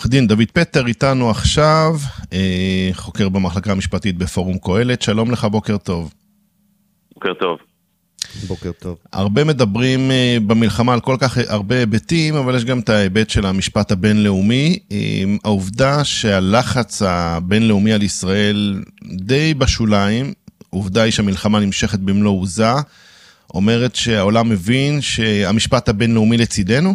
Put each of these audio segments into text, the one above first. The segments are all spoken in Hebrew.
עורך דין דוד פטר איתנו עכשיו, חוקר במחלקה המשפטית בפורום קהלת. שלום לך, בוקר טוב. בוקר טוב. בוקר טוב. הרבה מדברים במלחמה על כל כך הרבה היבטים, אבל יש גם את ההיבט של המשפט הבינלאומי. העובדה שהלחץ הבינלאומי על ישראל די בשוליים, עובדה היא שהמלחמה נמשכת במלוא עוזה, אומרת שהעולם מבין שהמשפט הבינלאומי לצידנו?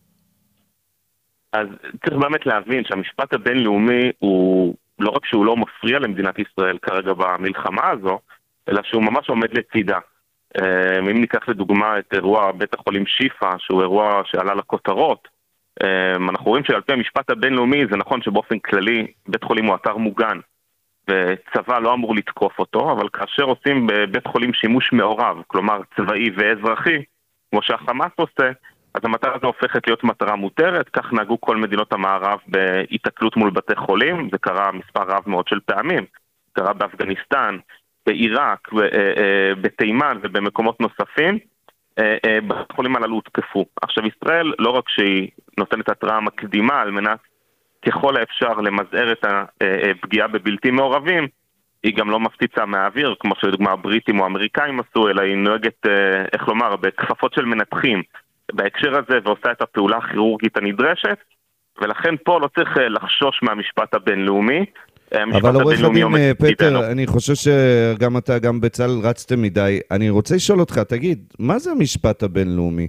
אז צריך באמת להבין שהמשפט הבינלאומי הוא לא רק שהוא לא מפריע למדינת ישראל כרגע במלחמה הזו, אלא שהוא ממש עומד לצידה. אם ניקח לדוגמה את אירוע בית החולים שיפה, שהוא אירוע שעלה לכותרות, אנחנו רואים שעל פי המשפט הבינלאומי זה נכון שבאופן כללי בית חולים הוא אתר מוגן, וצבא לא אמור לתקוף אותו, אבל כאשר עושים בבית חולים שימוש מעורב, כלומר צבאי ואזרחי, כמו שהחמאס עושה, אז המטרה הזו הופכת להיות מטרה מותרת. כך נהגו כל מדינות המערב בהתקלות מול בתי חולים, זה קרה מספר רב מאוד של פעמים, קרה באפגניסטן, בעיראק, בתימן ובמקומות נוספים, בתי חולים הללו הותקפו. עכשיו ישראל לא רק שהיא נותנת התראה מקדימה על מנת ככל האפשר למזער את הפגיעה בבלתי מעורבים, היא גם לא מפציצה מהאוויר, כמו שלדוגמה הבריטים או האמריקאים עשו, אלא היא נוהגת, איך לומר, בכפפות של מנתחים בהקשר הזה, ועושה את הפעולה הכירורגית הנדרשת, ולכן פה לא צריך לחשוש מהמשפט הבינלאומי. אבל עורך הדין פטר, אני חושב שגם אתה, גם בצל רצתם מדי. אני רוצה לשאול אותך, תגיד, מה זה המשפט הבינלאומי?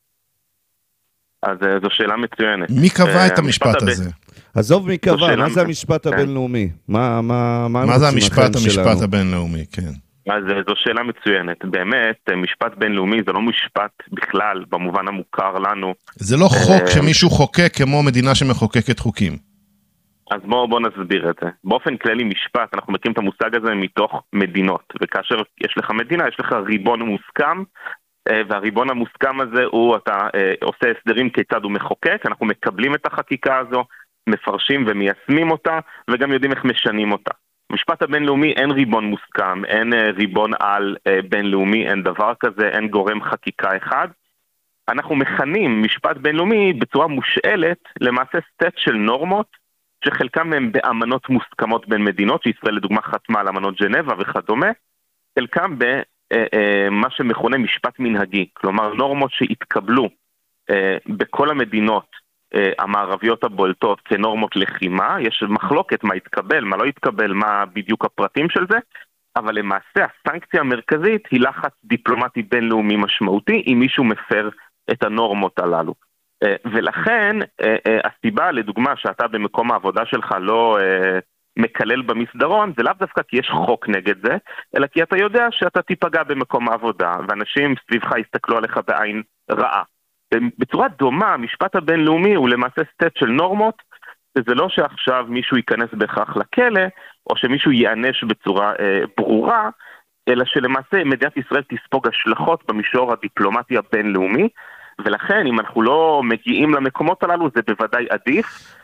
אז זו שאלה מצוינת. מי קבע את המשפט הזה? עזוב מי קבע, מה זה המשפט הבינלאומי? מה זה המשפט הבינלאומי, כן. אז זו שאלה מצוינת. באמת, משפט בינלאומי זה לא משפט בכלל, במובן המוכר לנו. זה לא חוק שמישהו חוקק כמו מדינה שמחוקקת חוקים. אז בואו נסביר את זה. באופן כללי משפט, אנחנו מכירים את המושג הזה מתוך מדינות, וכאשר יש לך מדינה, יש לך ריבון מוסכם, והריבון המוסכם הזה הוא, אתה עושה הסדרים כיצד הוא מחוקק, אנחנו מקבלים את החקיקה הזו, מפרשים ומיישמים אותה, וגם יודעים איך משנים אותה. משפט הבינלאומי אין ריבון מוסכם, אין ריבון על בינלאומי, אין דבר כזה, אין גורם חקיקה אחד. אנחנו מכנים משפט בינלאומי בצורה מושאלת, למעשה סט של נורמות, שחלקם הם באמנות מוסכמות בין מדינות, שישראל לדוגמה חתמה על אמנות ג'נבה וכדומה, חלקם במה שמכונה משפט מנהגי, כלומר נורמות שהתקבלו בכל המדינות המערביות הבולטות כנורמות לחימה. יש מחלוקת מה יתקבל, מה לא יתקבל, מה בדיוק הפרטים של זה, אבל למעשה הסנקציה המרכזית היא לחץ דיפלומטי בינלאומי משמעותי אם מישהו מפר את הנורמות הללו. ולכן הסיבה לדוגמה שאתה במקום העבודה שלך לא מקלל במסדרון, זה לאו דווקא כי יש חוק נגד זה, אלא כי אתה יודע שאתה תיפגע במקום העבודה, ואנשים סביבך יסתכלו עליך בעין רעה. בצורה דומה, המשפט הבינלאומי הוא למעשה סט של נורמות, וזה לא שעכשיו מישהו ייכנס בהכרח לכלא, או שמישהו ייענש בצורה ברורה, אלא שלמעשה מדינת ישראל תספוג השלכות במישור הדיפלומטי הבינלאומי, ולכן אם אנחנו לא מגיעים למקומות הללו זה בוודאי עדיף.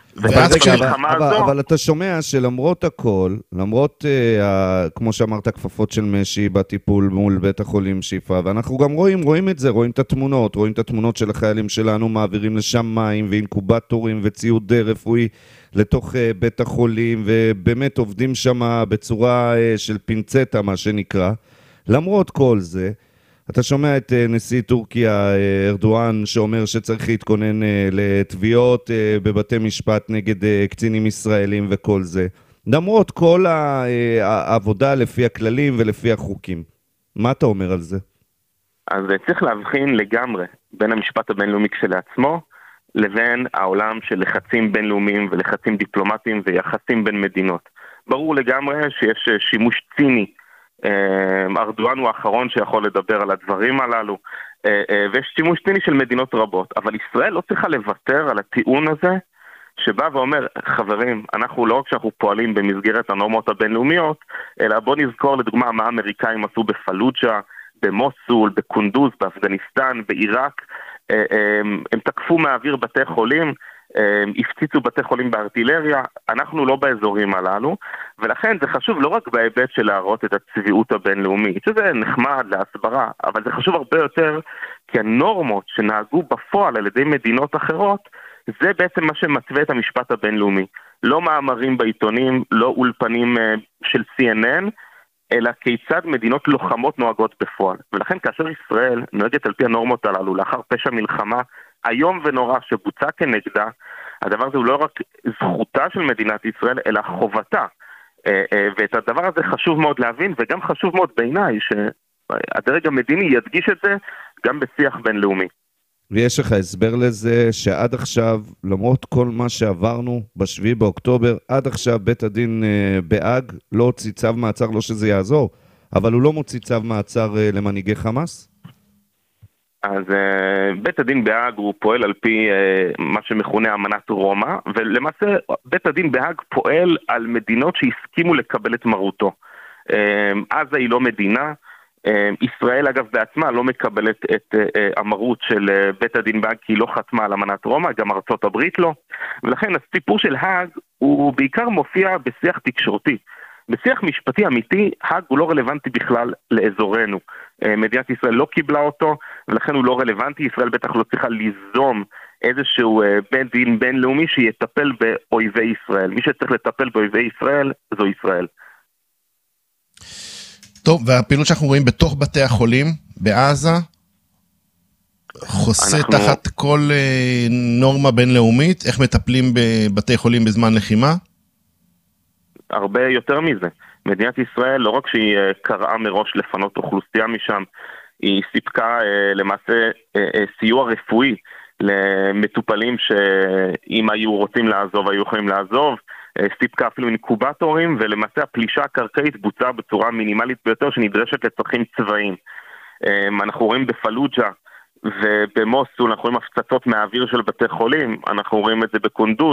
אבל אתה שומע שלמרות הכל, למרות כמו שאמרת כפפות של משי בטיפול מול בית החולים שיפה, ואנחנו גם רואים את זה, רואים את התמונות של החיילים שלנו, מעבירים לשם מים ואינקובטורים וציוד רפואי לתוך בית החולים, ובאמת עובדים שם בצורה של פינצטה מה שנקרא. למרות כל זה אתה שומע את נשיא טורקיה ארדואן שאומר שצריך להתכונן לתביעות בבתי משפט נגד קצינים ישראלים וכל זה. למרות כל העבודה לפי הכללים ולפי החוקים. מה אתה אומר על זה? אז צריך להבחין לגמרי בין המשפט הבינלאומי כשלעצמו לבין העולם של לחצים בינלאומיים ולחצים דיפלומטיים ויחסים בין מדינות. ברור לגמרי שיש שימוש ציני, ארדואן הוא האחרון שיכול לדבר על הדברים הללו, ויש שימוש ציני של מדינות רבות, אבל ישראל לא צריכה לוותר על הטיעון הזה שבא ואומר, חברים, אנחנו לא רק שאנחנו פועלים במסגרת הנורמות הבינלאומיות, אלא בוא נזכור לדוגמה מה האמריקאים עשו בפלוג'ה, במוסול, בקונדוז, באפגניסטן, בעיראק. הם תקפו מהאוויר בתי חולים, הפציצו בתי חולים בארטילריה, אנחנו לא באזורים הללו, ולכן זה חשוב לא רק בהיבט של להראות את הצביעות הבינלאומית, שזה נחמד להסברה, אבל זה חשוב הרבה יותר, כי הנורמות שנהגו בפועל על ידי מדינות אחרות, זה בעצם מה שמתווה את המשפט הבינלאומי. לא מאמרים בעיתונים, לא אולפנים של CNN, אלא כיצד מדינות לוחמות נוהגות בפועל. ולכן כאשר ישראל נוהגת על פי הנורמות הללו, לאחר פשע מלחמה היום ונורא שבוצע כנגדה, הדבר הזה הוא לא רק זכותה של מדינת ישראל, אלא חובתה. ואת הדבר הזה חשוב מאוד להבין, וגם חשוב מאוד בעיניי שהדרג המדיני ידגיש את זה גם בשיח בינלאומי. ויש לך הסבר לזה שעד עכשיו, למרות כל מה שעברנו ב7 באוקטובר, עד עכשיו בית הדין בהאג לא הוציא צו מעצר, לא שזה יעזור, אבל הוא לא מוציא צו מעצר למנהיגי חמאס? אז בית הדין בהאג הוא פועל על פי מה שמכונה אמנת רומא, ולמעשה בית הדין בהאג פועל על מדינות שהסכימו לקבל את מרותו. עזה היא לא מדינה, ישראל אגב בעצמה לא מקבלת את המרות של בית הדין בהאג כי היא לא חתמה על אמנת רומא, גם ארצות הברית לא, ולכן הסיפור של האג הוא בעיקר מופיע בשיח תקשורתי. בשיח משפטי אמיתי, האג הוא לא רלוונטי בכלל לאזורנו. מדינת ישראל לא קיבלה אותו, ולכן הוא לא רלוונטי. ישראל בטח לא צריכה ליזום איזשהו בית דין בינלאומי שיטפל באויבי ישראל. מי שצריך לטפל באויבי ישראל, זו ישראל. טוב, והפעילות שאנחנו רואים בתוך בתי החולים, בעזה, חוסה תחת כל נורמה בינלאומית, איך מטפלים בבתי חולים בזמן לחימה? הרבה יותר מזה. מדינת ישראל, לא רק שהיא קראה מראש לפנות אוכלוסייה משם, היא סיפקה למעשה סיוע רפואי למטופלים שאם היו רוצים לעזוב, היו יכולים לעזוב, סיפקה אפילו אינקובטורים, ולמעשה הפלישה הקרקעית בוצעה בצורה מינימלית ביותר שנדרשת לצרכים צבאיים. אנחנו רואים בפלוג'ה ובמוסול, אנחנו רואים הפצצות מהאוויר של בתי חולים, אנחנו רואים את זה בקונדוז,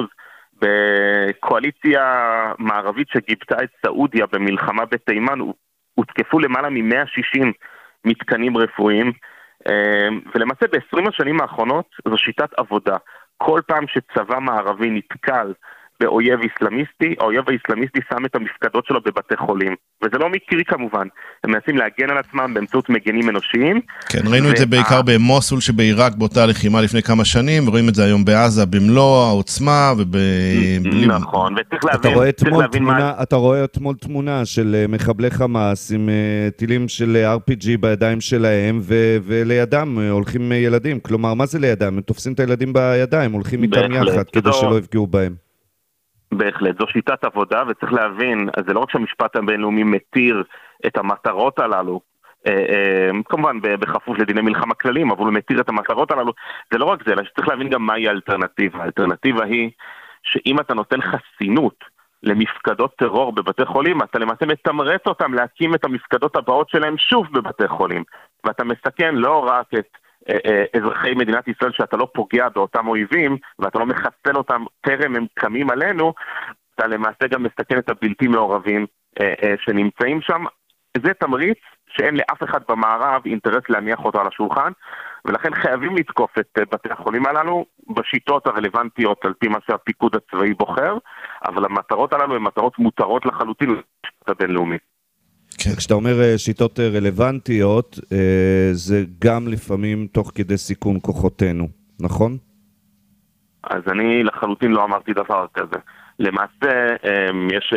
בקואליציה מערבית שגיבתה את סעודיה במלחמה בתימן, הותקפו למעלה מ-160 מתקנים רפואיים, ולמעשה ב-20 השנים האחרונות זו שיטת עבודה. כל פעם שצבא מערבי נתקל באויב איסלאמיסטי, האויב האיסלאמיסטי שם את המפקדות שלו בבתי חולים. וזה לא מקרי כמובן. הם מנסים להגן על עצמם באמצעות מגנים אנושיים. כן, ראינו את זה בעיקר במוסול שבעיראק באותה לחימה לפני כמה שנים, ורואים את זה היום בעזה במלוא העוצמה נכון, וצריך להבין מה... אתה רואה אתמול תמונה של מחבלי חמאס עם טילים של RPG בידיים שלהם, ולידם הולכים ילדים. כלומר, מה זה לידם? הם תופסים את הילדים בידיים, הולכים איתם יחד כדי שלא יפגעו בהם. בהחלט, זו שיטת עבודה, וצריך להבין, זה לא רק שהמשפט הבינלאומי מתיר את המטרות הללו, כמובן בכפוף לדיני מלחמה כלליים, אבל הוא מתיר את המטרות הללו, זה לא רק זה, אלא שצריך להבין גם מהי האלטרנטיבה. האלטרנטיבה היא שאם אתה נותן חסינות למפקדות טרור בבתי חולים, אתה למעשה מתמרץ אותם להקים את המפקדות הבאות שלהם שוב בבתי חולים, ואתה מסכן לא רק את אזרחי מדינת ישראל שאתה לא פוגע באותם אויבים, ואתה לא מחסל אותם טרם הם קמים עלינו, אתה למעשה גם מסכן את הבלתי מעורבים שנמצאים שם. זה תמריץ שאין לאף אחד במערב אינטרס להניח אותו על השולחן, ולכן חייבים לתקוף את בתי החולים הללו בשיטות הרלוונטיות על פי מה שהפיקוד הצבאי בוחר, אבל המטרות הללו הן מטרות מותרות לחלוטין לשיטות הבינלאומית. כן. כשאתה אומר שיטות רלוונטיות, זה גם לפעמים תוך כדי סיכון כוחותינו, נכון? אז אני לחלוטין לא אמרתי דבר כזה. למעשה יש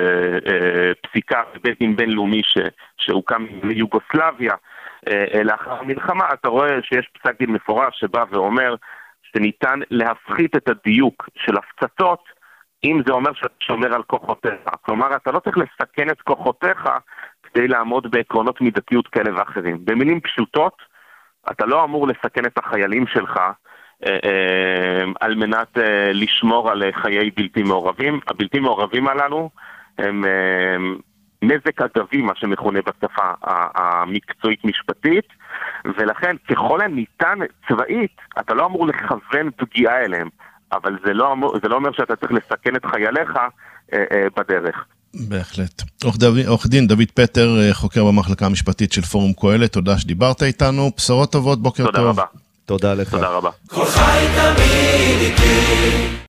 פסיקה בבית דין בינלאומי שהוקם ביוגוסלביה לאחר המלחמה, אתה רואה שיש פסק דין מפורש שבא ואומר שניתן להפחית את הדיוק של הפצצות, אם זה אומר שאתה שומר על כוחותיך. כלומר, אתה לא צריך לסכן את כוחותיך כדי לעמוד בעקרונות מידתיות כאלה ואחרים. במילים פשוטות, אתה לא אמור לסכן את החיילים שלך על מנת לשמור על חיי בלתי מעורבים. הבלתי מעורבים הללו הם נזק אגבי, מה שמכונה בשפה המקצועית משפטית, ולכן ככל הניתן צבאית, אתה לא אמור לכוון פגיעה אליהם. אבל זה לא אומר שאתה צריך לסכן את חייליך בדרך. בהחלט. עורך דין דוד פטר, חוקר במחלקה המשפטית של פורום קהלת, תודה שדיברת איתנו, בשורות טובות, בוקר טוב. תודה רבה. תודה לך. תודה רבה. כל חי תמיד איתי.